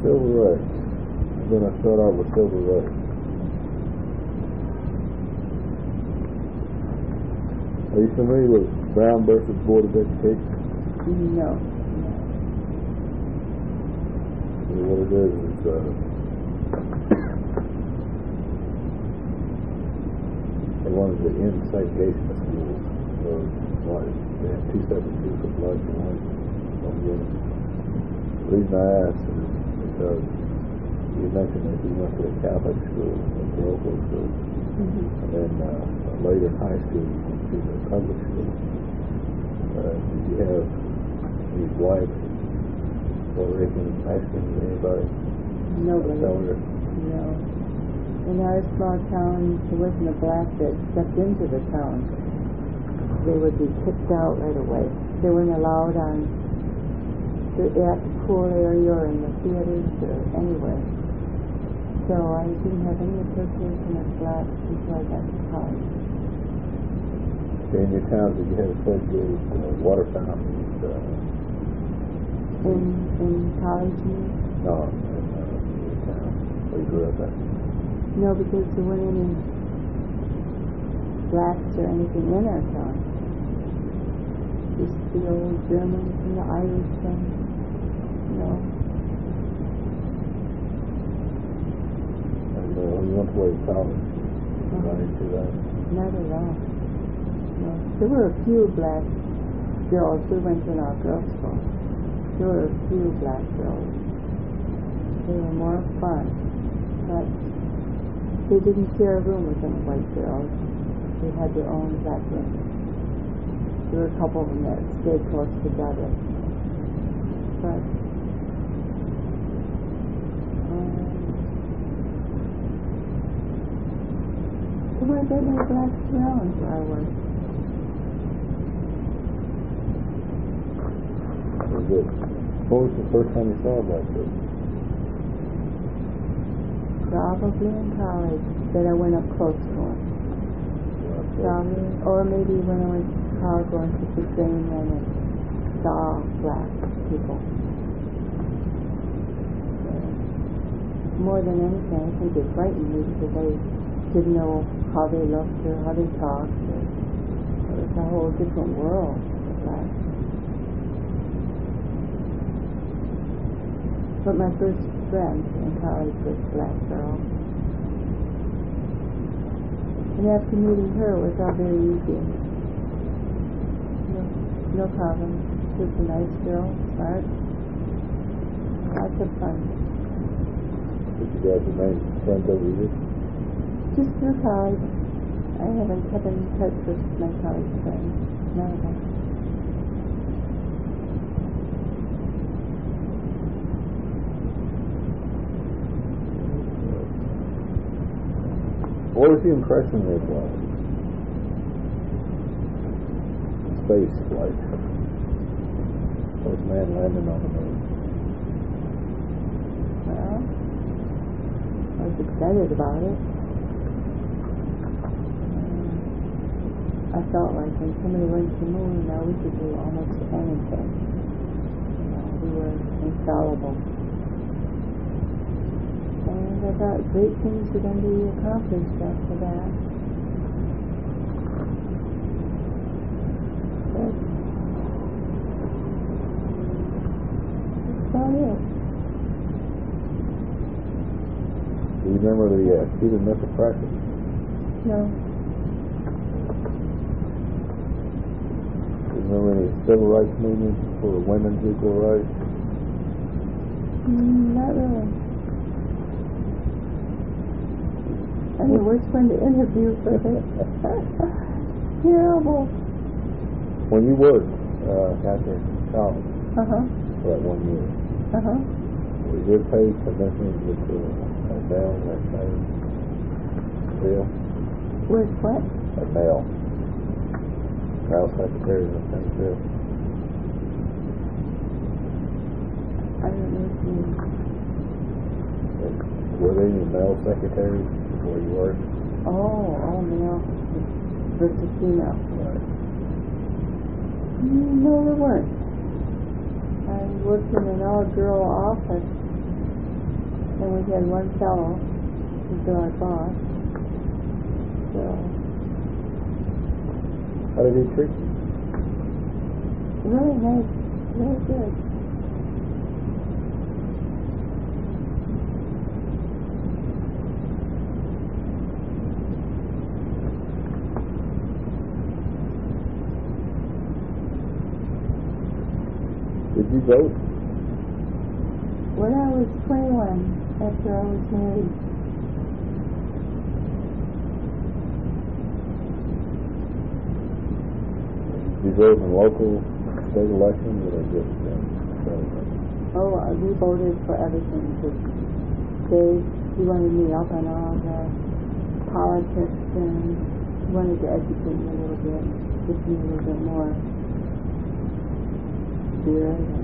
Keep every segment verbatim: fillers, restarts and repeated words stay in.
Silver Rights. I'm going to start out with Silver Rights. Are you familiar with Brown versus Board of Education? No. So what it is is uh, they wanted to end segregation of schools. So like they have two separate schools for blacks and whites. The reason I asked is because you mentioned that you went to a Catholic school, a parochial school, Mm-hmm. and then uh, later in high school you went to the public school. Uh, did you have any white, Puerto Rican, Mexican, anybody? Nobody. Color? No. In our small town, there wasn't a black that stepped into the town. They would be kicked out right away. They weren't allowed on the, at the pool area or in the theaters or anywhere. So I didn't have any association with blacks until I got to college. Okay, in your town, did you have a place with uh, water fountains? Uh, In in college, you mean? no, in uh, your town where you grew up at. No, because there weren't any blacks or anything in our town. Just the old Germans and the Irish and, you know. And uh, when you went away to college, did you run into that? Not at all. No. There were a few black girls. We went to our girls' school. There were a few black girls. They were more fun. But they didn't share a room with any white girls. They had their own black room. There were a couple of them that stayed close together. But um, there weren't that many blacks around where I was. Was it, what was the first time you saw a black person? Probably in college that I went up close to him. Probably, or maybe when I went to Chicago and took the train and I saw black people. More than anything, I think it frightened me because I didn't know how they looked or how they talked. Or, it was a whole different world. Black. But my first friend in college was a black girl. And after meeting her, it was all very easy. No, no problem. She was a nice girl, smart. Lots of fun. Did you guys remain friends over the years? Just through college. I haven't kept in touch with my college friends. None of them. What was the impression of uh, space flight? First man landing on the moon. Well, I was excited about it. Um, I felt like when somebody went to the moon, now we could do almost anything. You know, we were infallible. And I thought great things were going to be accomplished after that. But that's about it. Do you remember the uh, student missile practice? No. Do you remember any civil rights movements for women's equal rights? Mm, not really. I'm the worst one to interview for this. Terrible. When you worked uh, after college Uh-huh. for that one year, Uh-huh. was your pay commensurate with the uh, bail, that same bill? With what? That bail. Bail secretary, that same bill. I don't know what you mean. Were there any male secretaries before you worked? Oh, oh, male versus female. Right. Mm, No, there weren't. I worked in an all-girl office, he had one fellow who's our boss. So, How did he treat you? really nice, really good. Did you vote? When I was twenty-one, after I was married, Did you vote in local, state elections, or just uh, federal? oh, uh, we voted for everything. Because they, he wanted me up on all the politics, and he wanted to educate me a little bit, give me a little bit more spirit. And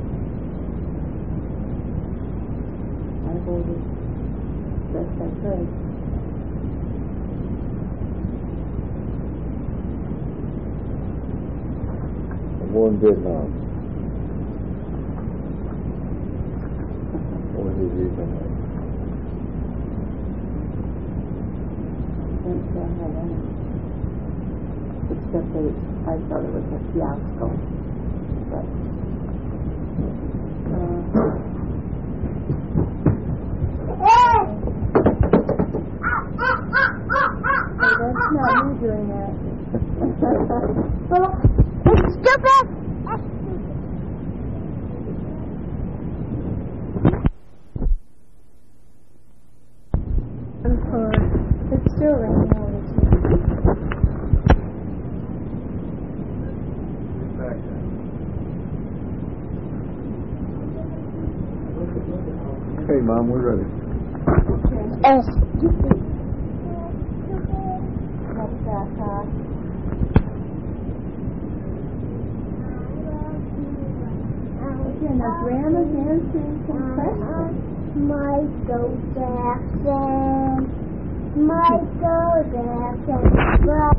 I voted best I could. The war in Vietnam. What was his reason? I didn't say I had any. Except that I thought it was a fiasco. But, uh, that's not me doing that. It's stupid! It's still raining over here. Okay, Mom, we're ready. Uh, What's that, huh? Okay, now Grandma's answering some questions. Michael Jackson. Michael Jackson.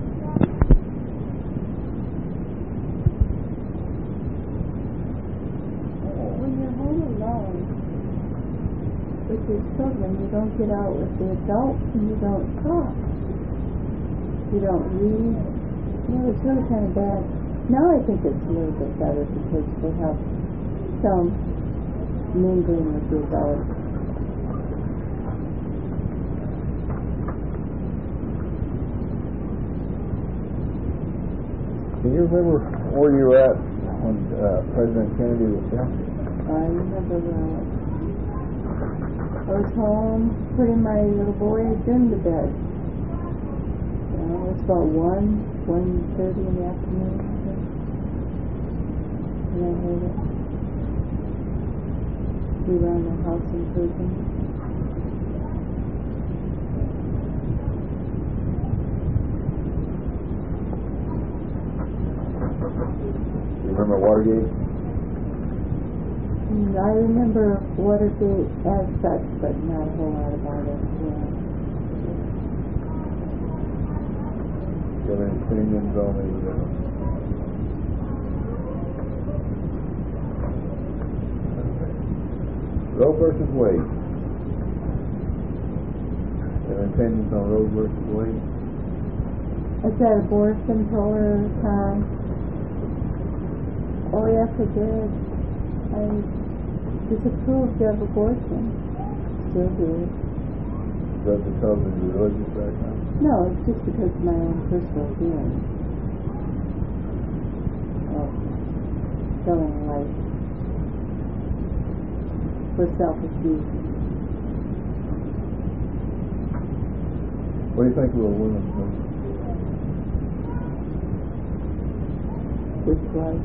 When you're home alone with your children, you don't get out with the adults and you don't talk. You don't read. You know, it's really kind of bad. Now I think it's a little bit better because they have some mingling with the adults. Can you remember where you were at when uh, President Kennedy was there? I remember when I was, I was home putting my little boys in the bed. You know, it was about one, one thirty in the afternoon, I think. And I heard it. We were on the house in prison. You remember Watergate? And I remember Watergate as such, but not a whole lot about it. Yeah. Do you have any opinions on the uh, Roe versus Wade? Do you have any opinions on Roe versus Wade? Is that abortion pillar time? Oh yes, I did. I disapproved of abortion. Still do. Is that because of your religious background? No, it's just because of my own personal feelings of feeling like for self-esteem. What do you think of the women's movement? Which was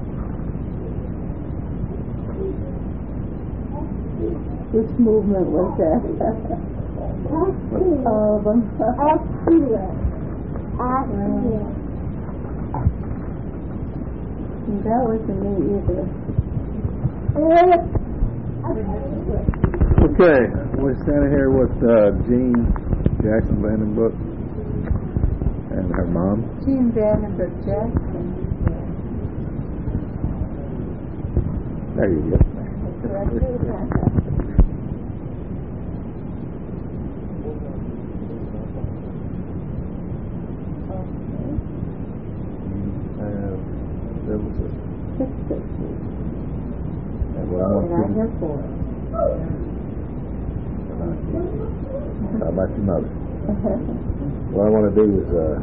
which movement was that? All of them. That wasn't me either. Okay, we're standing here with uh, Jean Jackson Vandenbroek and her mom. Jean Vandenbroek Jackson. There you go. How about your mother? What I want to do is, uh,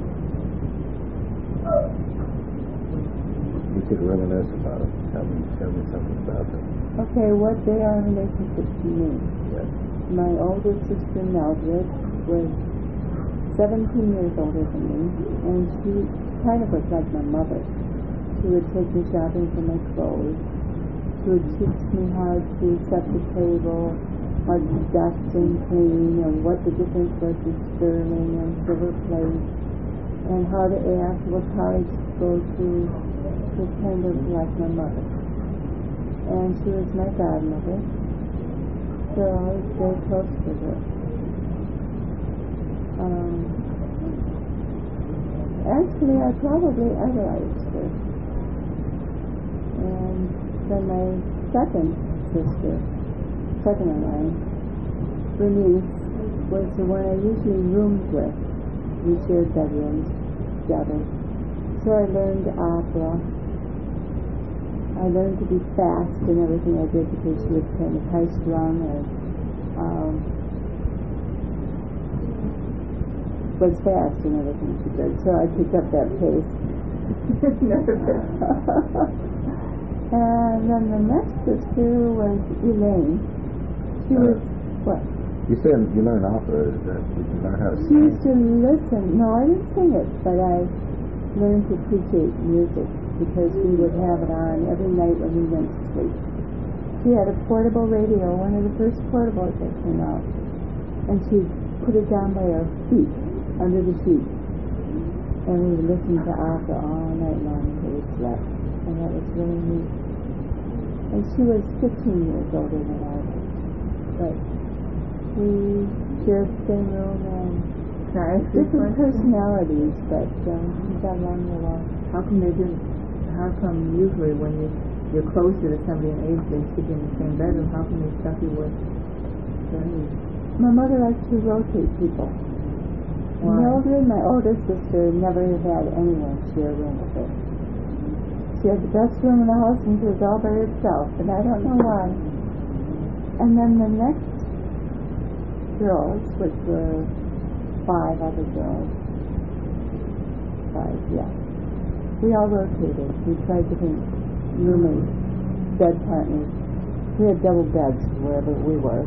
we could reminisce about them. Tell me, tell me something about them. Okay, what they are in relationship to me. Yes. My older sister Mildred was seventeen years older than me, and she kind of was like my mother. She would take me shopping for my clothes. She would teach me how to set the table, how to dust and clean, and what the difference was in sterling and silver plate, and how to ask what college to go to. She was kind of like my mother. And she was my godmother, so I was very close to her. Um, actually, I probably idolized her. And then my second sister, second in line, Bernice, was the one I usually roomed with. We shared bedrooms together. So I learned opera. I learned to be fast in everything I did because she was kind of high-strung or um, was fast in everything she did. So I picked up that pace. And then the next sister was Elaine. She Uh, was, what? You said you learned opera. Is that, did you learn how to She sing? used to listen. No, I didn't sing it, but I learned to appreciate music because we would have it on every night when we went to sleep. She had a portable radio, one of the first portables that came out, and she put it down by our feet, under the sheet, and we would listen to opera all night long until we slept, and that was really neat. And she was fifteen years older than I was, but we shared the same room and different personalities, but um, we got along real well. How come they didn't? How come usually when you you're closer to somebody in age, they sleep in the same bedroom? How come they stuck you with Bernice? My mother liked to rotate people. Why? Mildred, my older sister, never had anyone share a room with her. She had the best room in the house and she was all by herself, and I don't know why. And then the next girls, which were five other girls, five, yeah. We all rotated. We tried different roommates, bed partners. We had double beds wherever we were.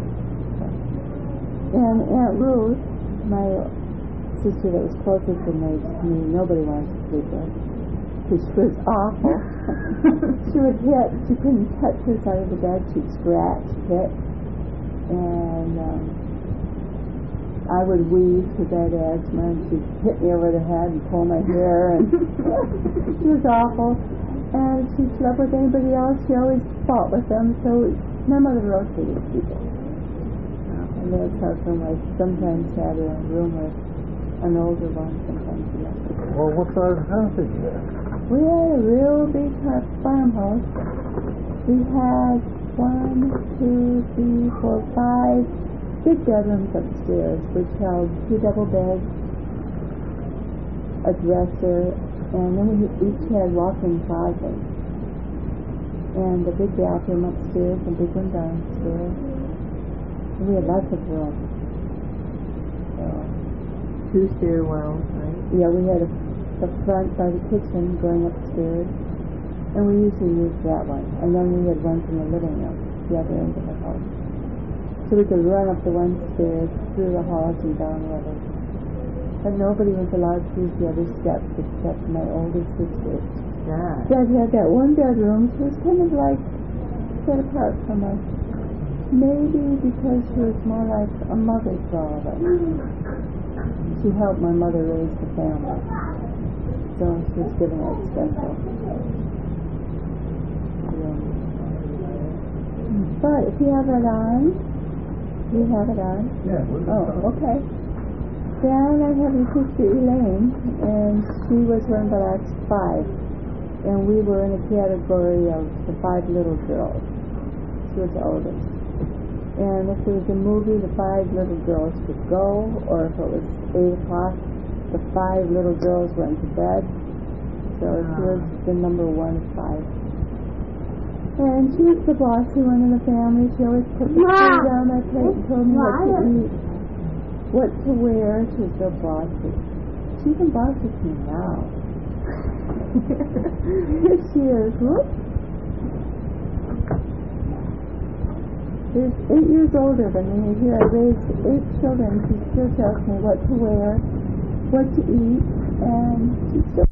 And Aunt Ruth, my sister that was closest in age to me, nobody wanted to sleep with because she was awful. She would hit. She couldn't touch her side of the bed. She'd scratch, hit, and um, I would wheeze because I had asthma, and she'd hit me over the head and pull my hair, and she was awful. And if she slept with anybody else, she always fought with them, so my mother rotated people. And that's how come I sometimes had a room with an older one, sometimes a younger. Well, what size house did you have? We had a real big farmhouse. We had one, two, three, four, five big bedrooms upstairs, which held two double beds, a dresser, and then we each had walk-in closets. And a big bathroom upstairs and a big one downstairs. And we had lots of room. So, Two stairwells, right? yeah, we had a, the front by the kitchen going upstairs, and we usually used that one. And then we had one from the living room, the other end of the house. So we could run up the one stairs, through the halls and down the other. But nobody was allowed to use the other steps except my older sister. God. Dad had that one bedroom, she was kind of like set apart from us. Maybe because she was more like a mother to all of us. She helped my mother raise the family. So she was giving us special. Yeah. But if you have it on, you have it on? Yeah. Oh, okay. Then I have your sister Elaine, and she was one of the last five. And we were in a category of the five little girls. She was the oldest. And if there was a movie, the five little girls would go, or if it was eight o'clock, the five little girls went to bed. So she was the number one of five. And she was the bossy one in the family. She always put the Mom. food on my plate and told me what to Mom. eat, what to wear. She was so bossy. She even bosses me now. Here she is. Whoops. She's eight years older than me. Here I raised eight children. She still tells me what to wear, what to eat, and she still